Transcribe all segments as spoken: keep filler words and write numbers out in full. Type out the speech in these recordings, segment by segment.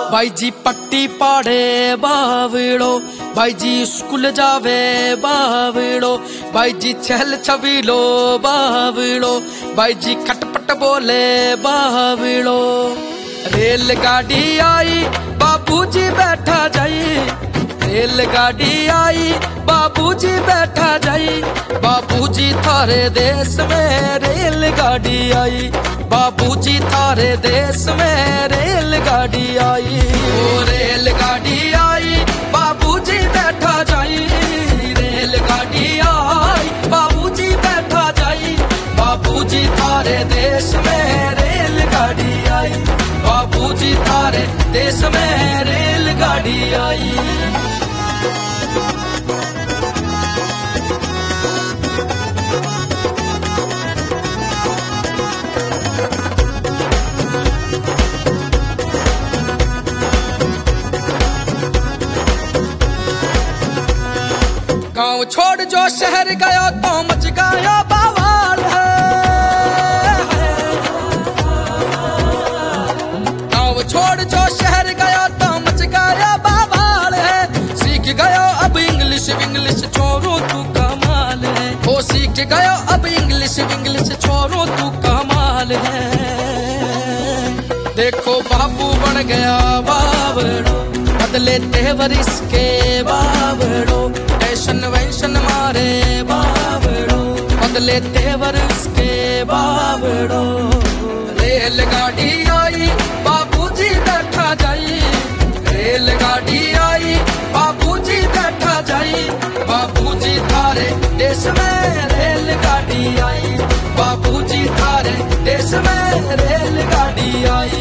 भाई जी पट्टी पाड़े बावड़ो, भाई जी स्कूल जावे बावड़ो, भाई जी छल छबीलो बावड़ो, भाई जी खटपट बोले बावड़ो। रेलगाड़ी आई बाबूजी बैठा जाई, रेलगाड़ी आई बाबूजी बैठा जाई, बाबूजी थारे देश में रेलगाड़ी आई, बाबूजी थारे देश में रेलगाड़ी आई। ओ रेलगाड़ी आई बाबूजी बैठा जाई, रेलगाड़ी आई बाबूजी बैठा जाई, बाबूजी थारे देश में रेलगाड़ी आई, बाबूजी थारे देश में रेलगाड़ी आई। गाँव छोड़ जो शहर गया तो मच गया बवाल है, गाँव छोड़ जो शहर गया तो मच गया बवाल है, सीख गया अब इंग्लिश इंग्लिश छोड़ो तू कमाल है, ओ सीख गया अब इंग्लिश इंग्लिश छोड़ो तू कमाल है। देखो बाबू बन गया बावड़ो, बदले तेवर इसके बावड़ो, फैशन वैशन मारे बावड़ो, बदले तेवर इसके बावड़ो। रेलगाड़ी आई बाबूजी बैठा जाई, रेलगाड़ी आई बाबूजी बैठा जाई, बाबूजी थारे देश में रेलगाड़ी आई, बाबूजी थारे देश में रेलगाड़ी आई।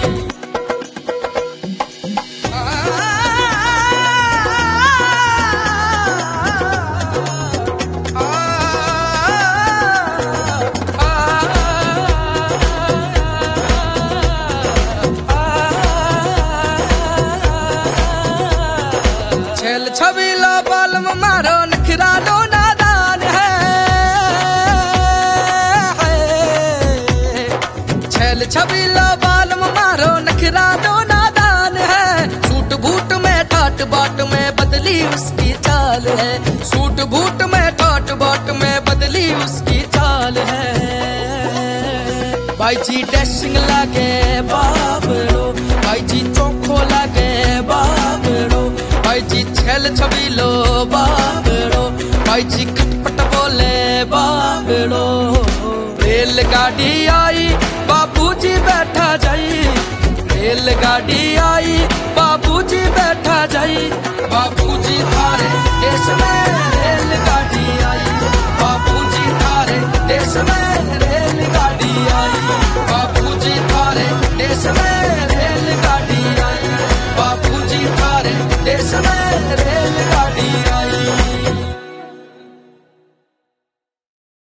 छल छबीला बालम मारो नखरा लो नादान है, छल छबीला बालम मारो नखरा लो नादान है, सूट बूट में ठाट बाट में बदली उसकी चाल है, सूट बूट में ठाट बाट में बदली उसकी चाल है। भाई जी डैशिंग लागे बावड़ो, भाई जी चोखो लागे बावड़ो, भाई जी छल छबीलो बावड़ो, भाई जी खटपट बोले बावड़ो। रेलगाड़ी आई बाबूजी बैठा जाई, रेलगाड़ी आई बाबूजी बैठा जाई, बाबूजी थारे देश में रेलगाड़ी आई,